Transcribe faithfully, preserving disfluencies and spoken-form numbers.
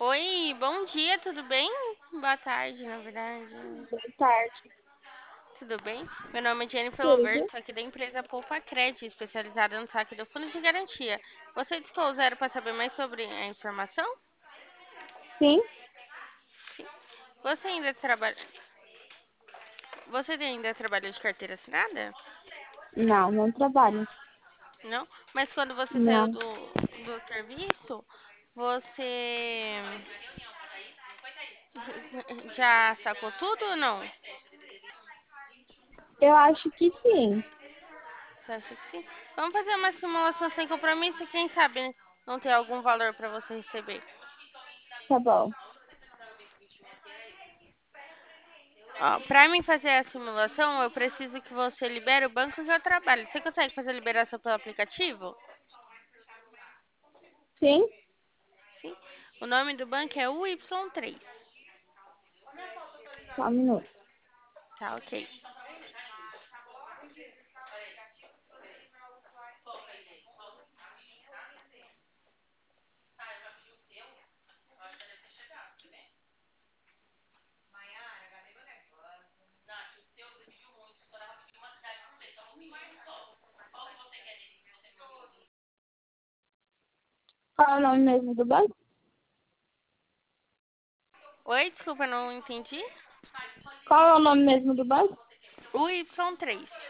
Oi, bom dia, tudo bem? Boa tarde, na verdade. Boa tarde. Tudo bem? Meu nome é Jennifer Loverto, Tudo? sou aqui da empresa Poupa Cred, especializada no saque do fundo de garantia. Você discou o zero para saber mais sobre a informação? Sim? Sim. Você ainda trabalha. Você ainda trabalha de carteira assinada? Não, não trabalho. Não? Mas quando você saiu Não. do, do serviço, você já sacou tudo ou não? Eu acho que sim. Você acha que sim? Vamos fazer uma simulação sem compromisso e quem sabe, né, não ter algum valor para você receber. Tá bom. Ó, para mim fazer a simulação, eu preciso que você libere o banco que eu trabalho. Você consegue fazer a liberação pelo aplicativo? Sim? Sim. O nome do banco é U Y três. Só um minuto. Tá, ok. Qual é o nome mesmo do banco? Oi, desculpa, não entendi. Qual é o nome mesmo do banco? U Y três.